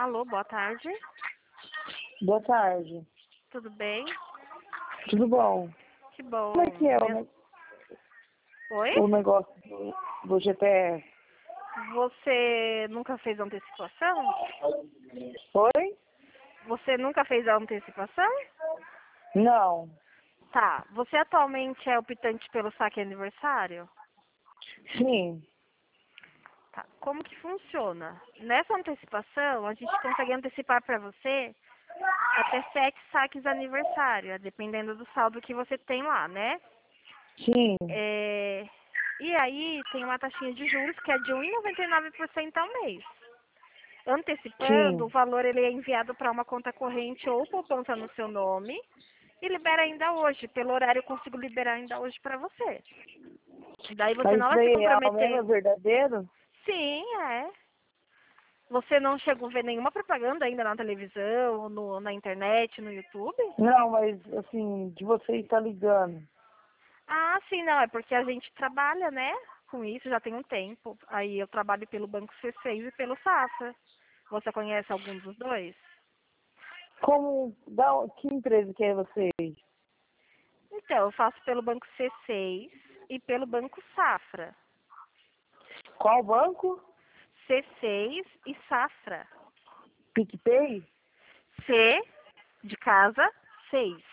Alô, boa tarde. Boa tarde. Tudo bem? Tudo bom? Que bom. Como é que é Oi? o negócio do GPS? Você nunca fez antecipação? Oi? Você nunca fez a antecipação? Não. Tá. Você atualmente é optante pelo saque aniversário? Sim. Tá. Como que funciona? Nessa antecipação, a gente consegue antecipar para você até 7 saques aniversário, dependendo do saldo que você tem lá, né? Sim. E aí tem uma taxinha de juros que é de 1,99% ao mês. Antecipando, o Sim. valor ele é enviado para uma conta corrente ou poupança no seu nome e libera ainda hoje. Pelo horário eu consigo liberar ainda hoje para você. Daí você Mas não isso vai se daí é real mesmo? É comprometer. verdadeiro? Sim, é. Você não chegou a ver nenhuma propaganda ainda na televisão, na internet, no YouTube? Não, mas assim, de você estar ligando. Ah, sim, não. É porque a gente trabalha, né, com isso já tem um tempo. Aí eu trabalho pelo Banco C6 e pelo Safra. Você conhece algum dos dois? Que empresa que é vocês? Então, eu faço pelo Banco C6 e pelo Banco Safra. Qual banco? C6 e Safra. PicPay? C de casa, 6.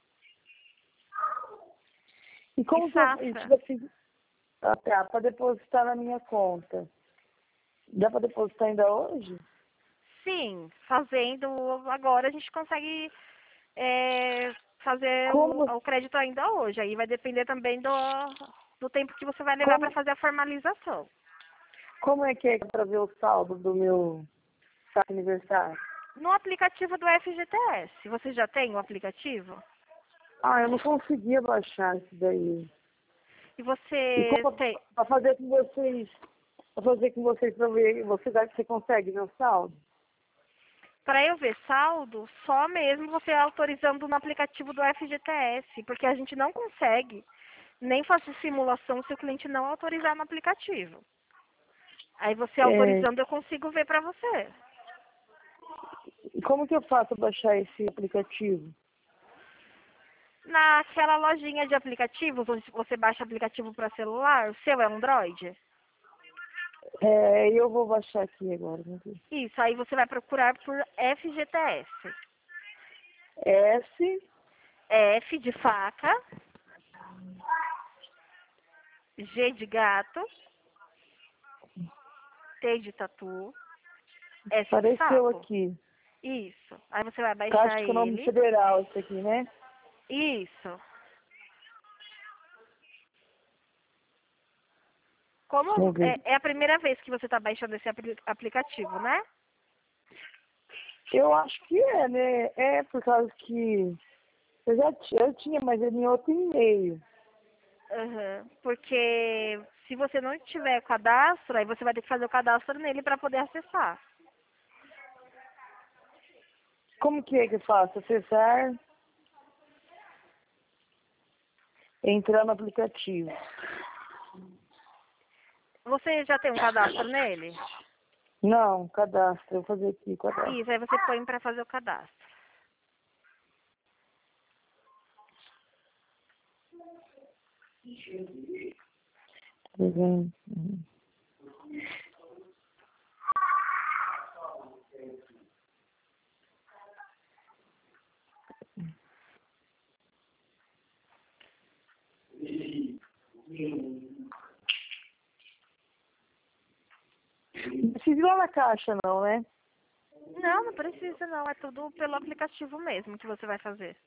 E E como que Safra. tipo assim, para depositar na minha conta? Dá para depositar ainda hoje? Sim, fazendo agora a gente consegue fazer Como, o crédito ainda hoje. Aí vai depender também do tempo que você vai levar para como, fazer a formalização. como é que é para ver o saldo do meu saque aniversário? No aplicativo do FGTS, você já tem o aplicativo? Ah, eu não conseguia baixar isso daí. E E você como tem. para fazer com vocês para ver, você consegue ver o saldo? Para eu ver saldo, só mesmo você autorizando no aplicativo do FGTS, porque a gente não consegue nem fazer simulação se o cliente não autorizar no aplicativo. Aí você É, autorizando, eu consigo ver para você. e como que eu faço para baixar esse aplicativo? Naquela lojinha de aplicativos, onde você baixa aplicativo para celular, o seu é Android? Eu vou baixar aqui agora. Vamos ver. Isso, aí você vai procurar por FGTS. S, F de faca, G de gato, T de tatu, S de apareceu sapo. aqui. Isso. Aí você vai Caixa baixar Econômica ele. Federal, isso aqui, né? Isso. Como Vamos ver. é a primeira vez que você está baixando esse aplicativo, né? Eu acho que é, né? É por causa que eu tinha, mas é em outro e-mail. Uhum. Porque se você não tiver cadastro, aí você vai ter que fazer o cadastro nele para poder acessar. Como que é que eu faço? Acessar, entrar no aplicativo. Você já tem um cadastro nele? Não, cadastro. Eu vou fazer aqui, cadastro. Isso, aí você põe para fazer o cadastro. Uhum. Não precisa ir lá na caixa, não, né? Não, não precisa não, é tudo pelo aplicativo mesmo que você vai fazer.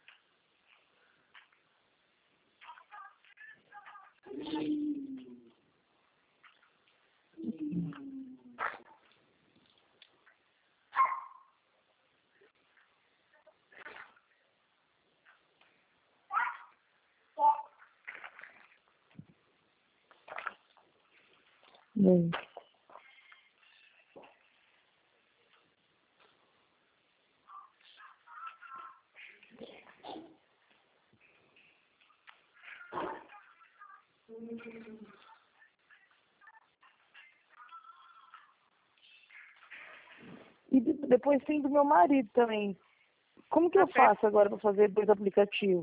Bem. E depois tem do meu marido também. Como que Tá eu certo. faço agora para fazer dois aplicativos?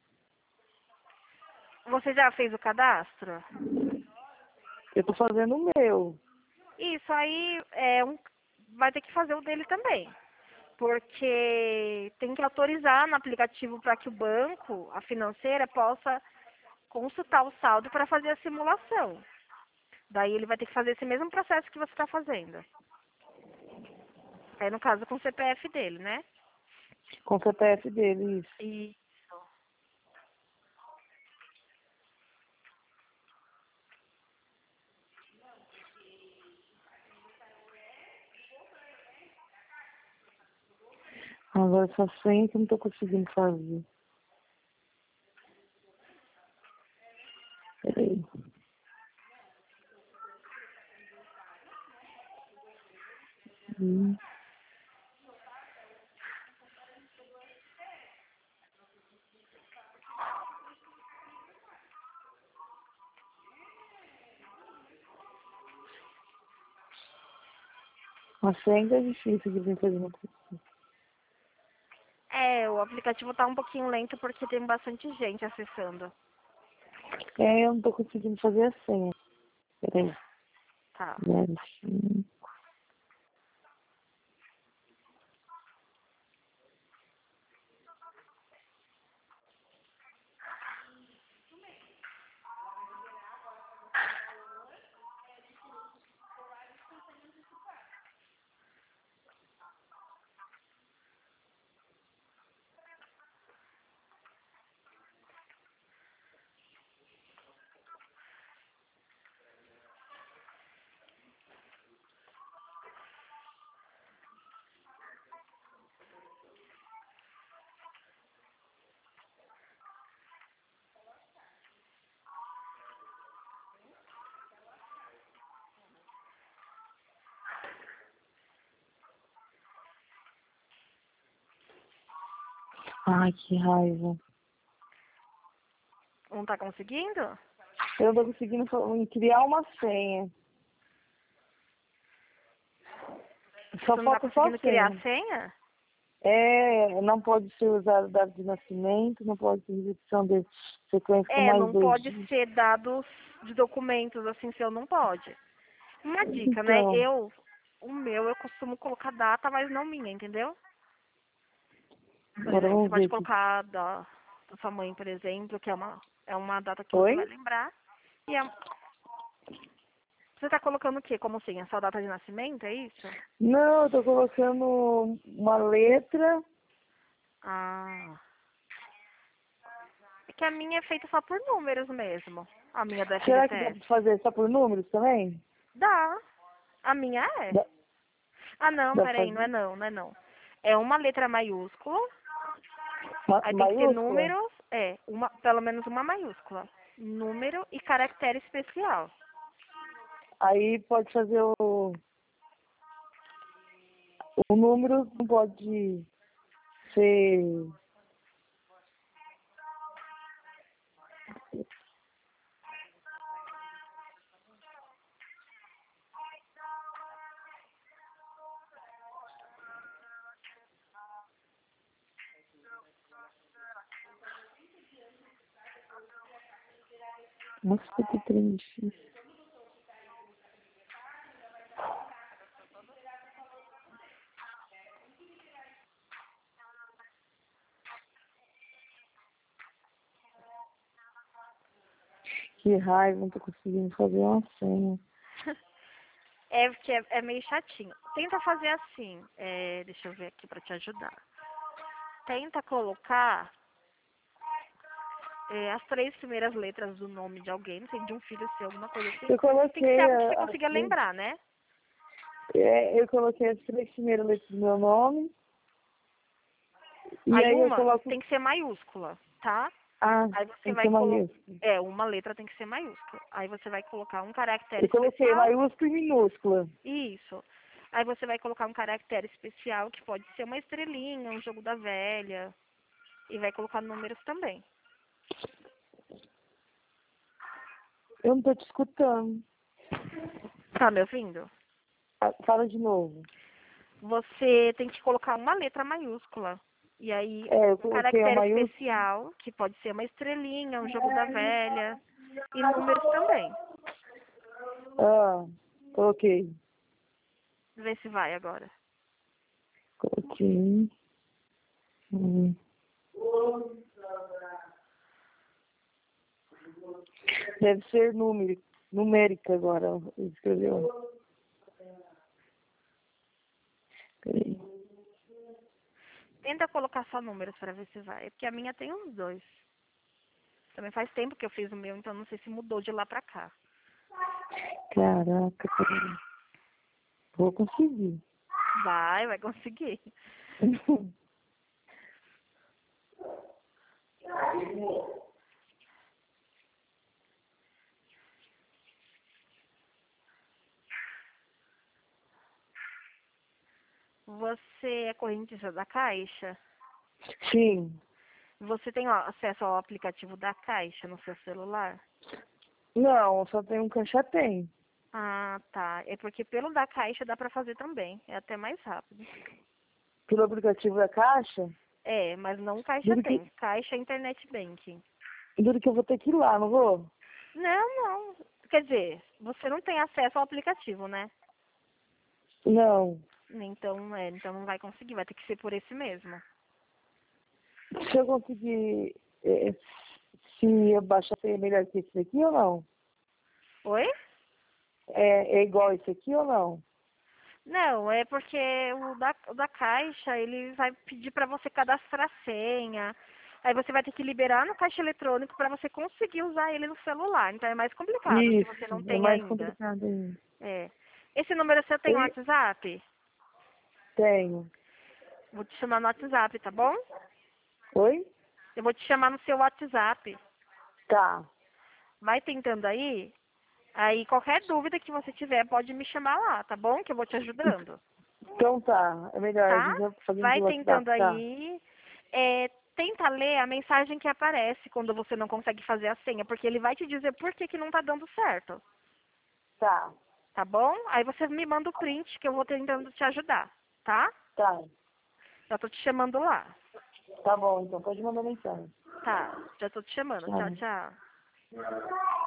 Você já fez o cadastro? Eu tô fazendo o meu. Isso aí vai ter que fazer o dele também. Porque tem que autorizar no aplicativo para que o banco, a financeira, possa consultar o saldo para fazer a simulação. Daí ele vai ter que fazer esse mesmo processo que você está fazendo. É no caso com o CPF dele, né? Com o CPF dele, isso. E Agora essa senha que eu não tô conseguindo fazer. Peraí. Hum. A senha é difícil de vir fazer. o aplicativo tá um pouquinho lento porque tem bastante gente acessando. É, eu não tô conseguindo fazer a senha. Peraí. Tá. 05. Ai, que raiva. Não tá conseguindo? Eu não tô conseguindo criar uma senha. Só Você não tá falta só a conseguindo criar a senha. senha? É, não pode ser usado dado de nascimento, não pode ter repetição de sequência com mais Não 2 pode dígitos. ser dados de documentos, assim, seu não pode. Uma dica, né? Então, O meu, eu costumo colocar data, mas não minha, entendeu? Por agora exemplo, você vamos ver pode aqui. colocar da sua mãe, por exemplo, que é uma data que você vai Oi? lembrar. E você tá colocando o quê? Como assim? A sua data de nascimento, é isso? Não, eu tô colocando uma letra. Ah. É que a minha é feita só por números mesmo. A minha do Será que dá FGTS. pra fazer só por números também? Dá. A minha é. Dá, Ah, não, dá pra peraí, fazer não é não. É uma letra maiúscula, aí tem que ter maiúscula? números, pelo menos uma maiúscula. Número e caractere especial. Aí pode fazer o número, não pode ser. Nossa, que trem difícil. Que raiva, não tô conseguindo fazer uma senha. É porque é meio chatinho. Tenta fazer assim. Deixa eu ver aqui pra te ajudar. Tenta colocar as três primeiras letras do nome de alguém, não sei, de um filho seu, alguma coisa assim. Eu Tem que ser coloquei algo que você consiga lembrar, né? eu coloquei as 3 primeiras letras do meu nome. E Aí aí eu uma coloco. tem que ser maiúscula, tá? Ah, Aí você tem que vai ser colocar. maiúsculo. Uma letra tem que ser maiúscula. Aí você vai colocar um caractere Eu coloquei especial. maiúscula e minúscula. Isso. Aí você vai colocar um caractere especial, que pode ser uma estrelinha, um jogo da velha. E vai colocar números também. Eu não tô te escutando. Tá me ouvindo? Fala de novo. você tem que colocar uma letra maiúscula. E aí, Eu um coloquei a caractere maiúscula. especial, que pode ser uma estrelinha, um jogo da velha, e números também. Ah, coloquei. Vê se vai agora. Coloquei. Deve ser numérica agora, escreveu. Peraí. Tenta colocar só números para ver se vai. Porque a minha tem uns 2. Também faz tempo que eu fiz o meu, então não sei se mudou de lá pra cá. Caraca, peraí. Vou conseguir. Vai conseguir. Você é correntista da Caixa? Sim. Você tem acesso ao aplicativo da Caixa no seu celular? Não, só tem um caixa tem. Ah, tá. É porque pelo da Caixa dá pra fazer também. É até mais rápido. Pelo aplicativo da Caixa, É, mas não Caixa duro que, tem. Caixa é Internet Banking. duro que eu vou ter que ir lá, não vou? Não. Quer dizer, você não tem acesso ao aplicativo, né? Não. Então não vai conseguir. Vai ter que ser por esse mesmo. Se eu conseguir, se eu baixar, é melhor que esse aqui ou não? Oi? É igual esse aqui ou não? Não, é porque o da Caixa, ele vai pedir para você cadastrar senha. Aí você vai ter que liberar no caixa eletrônico para você conseguir usar ele no celular. Então é mais complicado se você Isso, não é tem mais ainda. complicado ainda. É. Esse número você tem Eu WhatsApp? tenho. Vou te chamar no WhatsApp, tá bom? Oi? Eu vou te chamar no seu WhatsApp. Tá. Vai tentando aí. Aí qualquer dúvida que você tiver, pode me chamar lá, tá bom? Que eu vou te ajudando. Então tá, é melhor, a Tá? gente vai fazendo Vai pelo WhatsApp, tentando tá? aí. Tenta ler a mensagem que aparece quando você não consegue fazer a senha, porque ele vai te dizer por que que não tá dando certo. Tá, Tá bom? Aí você me manda o print que eu vou tentando te ajudar, tá? tá. Já tô te chamando lá. Tá bom, então pode mandar mensagem. Tá, já tô te chamando. Tchau, Tchau. tchau.